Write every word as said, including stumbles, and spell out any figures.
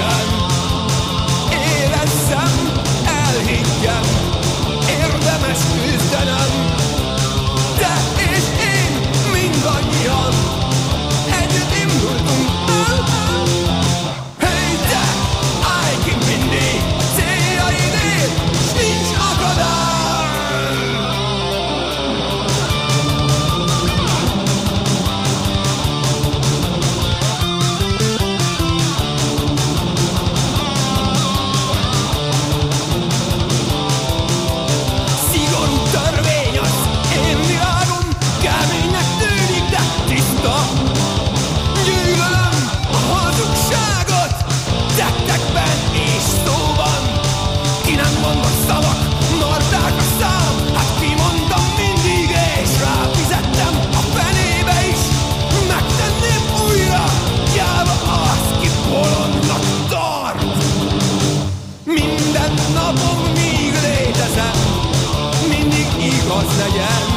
legyen. Érezzem, elhiggyem, érdemes küzdenem. Te és én mindannyian együtt indultunk el. Hey te, állj ki mindig céljaidért, s nincs akadály. Szigorú törvény az én világom, keménynek tűnik, de tiszta. Gyűlölöm a hazugságot, tettekben és szóban. Ki nem mondott szavak, marták a szám, hát kimondtam mindig, és ráfizettem a fenébe is. Megtenném újra, gyáva az, ki bolondnak tart. Minden napom míg létezem, mindig igaz legyen.